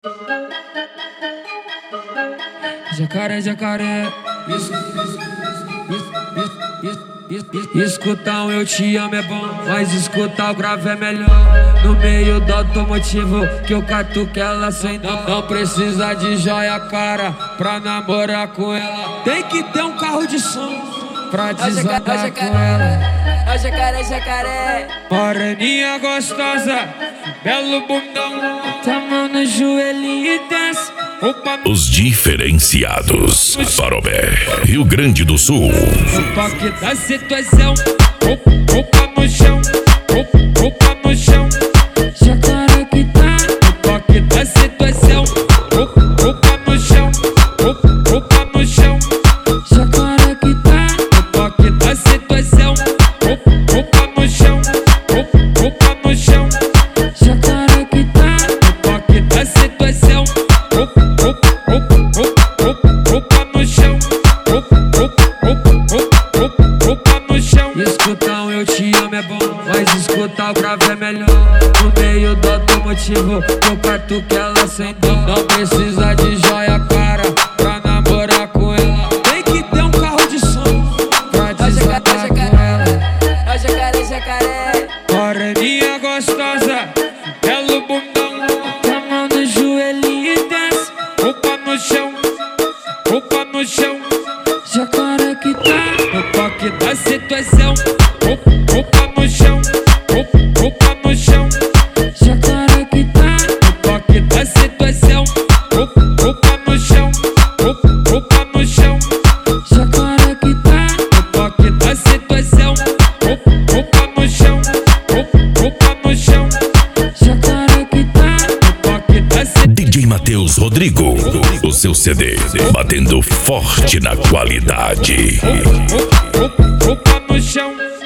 Jacaré, jacaré. Escutar um eu te amo é bom, mas escutar o grave é melhor. No meio do automotivo que eu catuco ela sem dó. Não precisa de joia cara pra namorar com ela. Tem que ter um carro de som pra desandar com ela. Ó jacaré, jacaré. Moreninha gostosa, belo bundão. Tá mão no joelhinho e desce. Os diferenciados. Parobé, Rio Grande do Sul. O toque da situação. Opa no chão. Opa no chão. Jacaré que tá. O toque da situação. Opa no chão. Opa no chão. Jacaré que tá. O toque da situação. Opa no chão. Opa no chão. Jacaré que tá. O toque da situação. Opa no chão. Opa no chão. Escutar um eu te amo é bom, mas escutar o grave é melhor. No meio do automotivo eu catuco ela sem dó. Não precisa de joia cara pra namorar com ela. Tem que ter um carro de som pra desandar com ela. Ó jacaré, jacaré. Moreninha gostosa, belo bundão. Tá mão no joelhinho e desce. Opa no chão. Opa no chão. Jacaré que tá. No toque da situação. Opa no chão. Opa no chão. Jacaré que tá. No toque da situação. Opa no chão. Opa no chão. Jacaré que tá. No toque da situação. Opa no chão. Opa no chão. Jacaré que tá. No toque da situação. DJ Matheus Rodrigo, o seu CD, batendo forte na qualidade. Opa no chão.